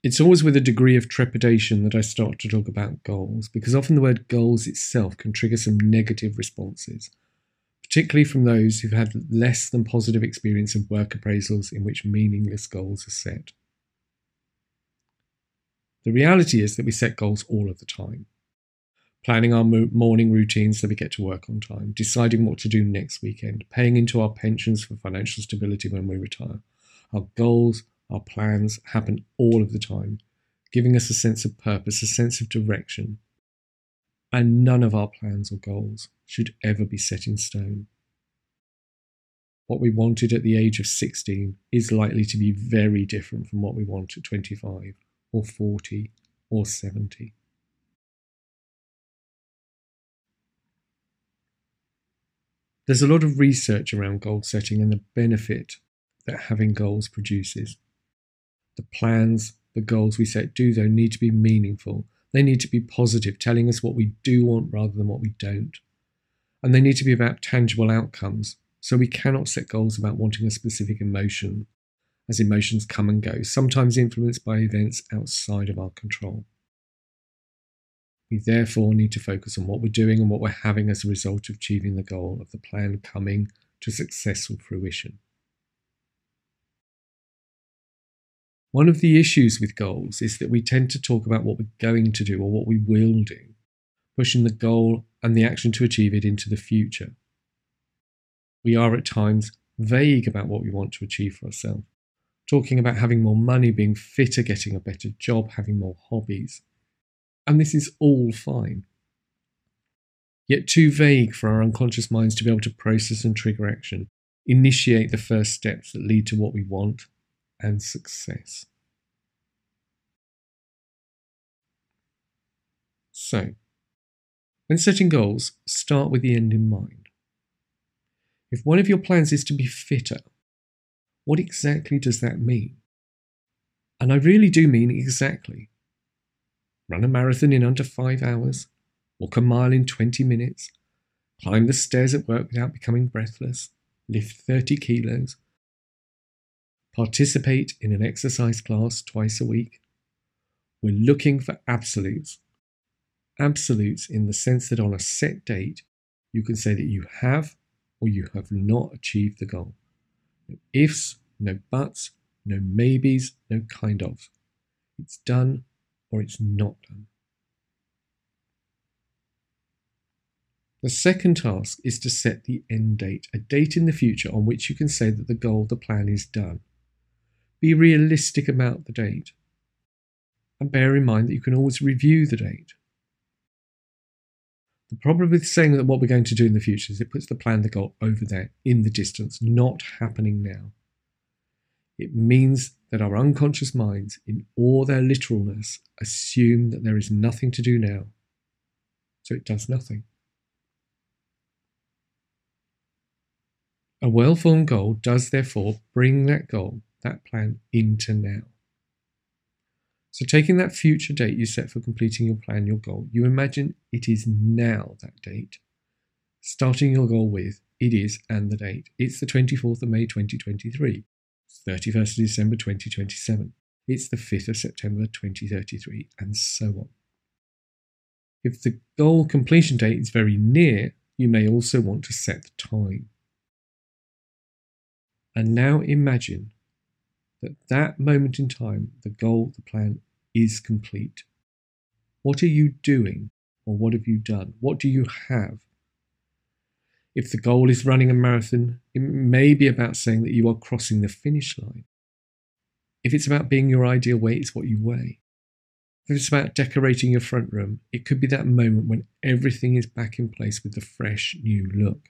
It's always with a degree of trepidation that I start to talk about goals, because often the word goals itself can trigger some negative responses, particularly from those who've had less than positive experience of work appraisals in which meaningless goals are set. The reality is that we set goals all of the time. Planning our morning routines so we get to work on time, deciding what to do next weekend, paying into our pensions for financial stability when we retire. Our goals, our plans happen all of the time, giving us a sense of purpose, a sense of direction. And none of our plans or goals should ever be set in stone. What we wanted at the age of 16 is likely to be very different from what we want at 25 or 40 or 70. There's a lot of research around goal setting and the benefit that having goals produces. The plans, the goals we set do, though, need to be meaningful. They need to be positive, telling us what we do want rather than what we don't. And they need to be about tangible outcomes, so we cannot set goals about wanting a specific emotion, as emotions come and go, sometimes influenced by events outside of our control. We therefore need to focus on what we're doing and what we're having as a result of achieving the goal of the plan coming to successful fruition. One of the issues with goals is that we tend to talk about what we're going to do or what we will do, pushing the goal and the action to achieve it into the future. We are at times vague about what we want to achieve for ourselves, talking about having more money, being fitter, getting a better job, having more hobbies. And this is all fine, yet too vague for our unconscious minds to be able to process and trigger action, initiate the first steps that lead to what we want and success. So, when setting goals, start with the end in mind. If one of your plans is to be fitter, what exactly does that mean? And I really do mean exactly. Run a marathon in under 5 hours, walk a mile in 20 minutes, climb the stairs at work without becoming breathless, lift 30 kilos, participate in an exercise class twice a week. We're looking for absolutes. Absolutes in the sense that on a set date, you can say that you have or you have not achieved the goal. No ifs, no buts, no maybes, no kind of. It's done or it's not done. The second task is to set the end date, a date in the future on which you can say that the goal, the plan is done. Be realistic about the date, and bear in mind that you can always review the date. The problem with saying that what we're going to do in the future is it puts the plan, the goal, over there in the distance, not happening now. It means that our unconscious minds, in all their literalness, assume that there is nothing to do now, so it does nothing. A well-formed goal does therefore bring that goal, that plan, into now. So taking that future date you set for completing your plan, your goal, you imagine it is now that date. Starting your goal with, it is, and the date. It's the 24th of May 2023. It's 31st of December 2027. It's the 5th of September 2033, and so on. If the goal completion date is very near, you may also want to set the time. And now imagine that that moment in time, the goal, the plan, is complete. What are you doing, or what have you done? What do you have? If the goal is running a marathon, it may be about saying that you are crossing the finish line. If it's about being your ideal weight, it's what you weigh. If it's about decorating your front room, it could be that moment when everything is back in place with the fresh new look.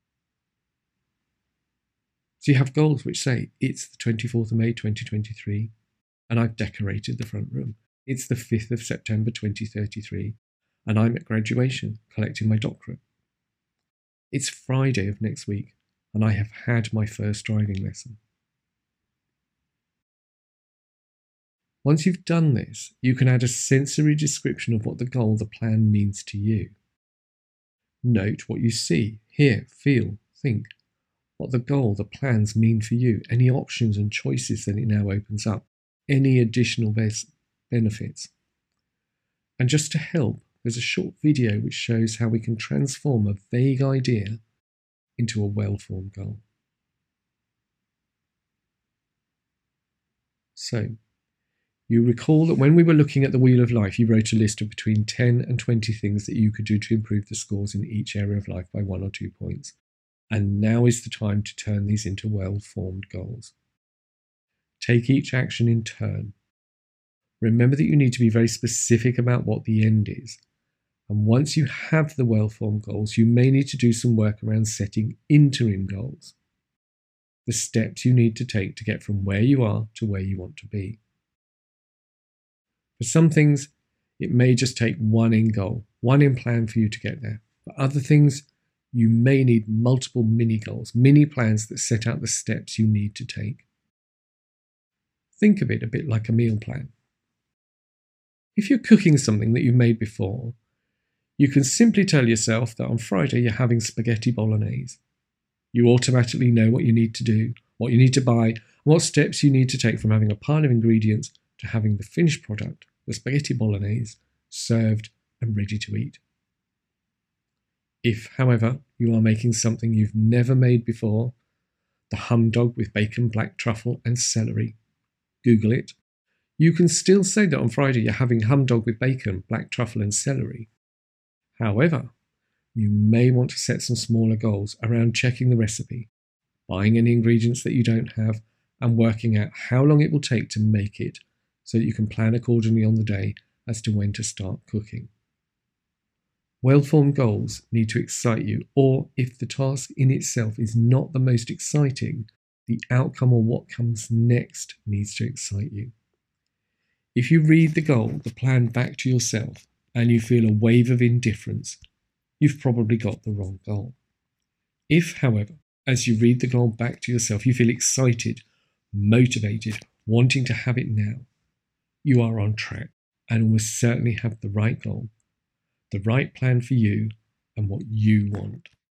So you have goals which say, it's the 24th of May 2023, and I've decorated the front room. It's the 5th of September 2033, and I'm at graduation, collecting my doctorate. It's Friday of next week, and I have had my first driving lesson. Once you've done this, you can add a sensory description of what the goal, the plan, means to you. Note what you see, hear, feel, think, what the goal, the plans mean for you, any options and choices that it now opens up, any additional benefits. And just to help, there's a short video which shows how we can transform a vague idea into a well-formed goal. So, you recall that when we were looking at the Wheel of Life, you wrote a list of between 10 and 20 things that you could do to improve the scores in each area of life by 1 or 2 points. And now is the time to turn these into well-formed goals. Take each action in turn. Remember that you need to be very specific about what the end is. And once you have the well-formed goals, you may need to do some work around setting interim goals. The steps you need to take to get from where you are to where you want to be. For some things, it may just take one end goal, one end plan for you to get there. For other things, you may need multiple mini goals, mini plans that set out the steps you need to take. Think of it a bit like a meal plan. If you're cooking something that you've made before, you can simply tell yourself that on Friday you're having spaghetti bolognese. You automatically know what you need to do, what you need to buy, and what steps you need to take from having a pile of ingredients to having the finished product, the spaghetti bolognese, served and ready to eat. If, however, you are making something you've never made before, the humdog with bacon, black truffle and celery, Google it. You can still say that on Friday you're having humdog with bacon, black truffle and celery. However, you may want to set some smaller goals around checking the recipe, buying any ingredients that you don't have, and working out how long it will take to make it so that you can plan accordingly on the day as to when to start cooking. Well-formed goals need to excite you, or if the task in itself is not the most exciting, the outcome or what comes next needs to excite you. If you read the goal, the plan back to yourself, and you feel a wave of indifference, you've probably got the wrong goal. If, however, as you read the goal back to yourself, you feel excited, motivated, wanting to have it now, you are on track and almost certainly have the right goal, the right plan for you and what you want.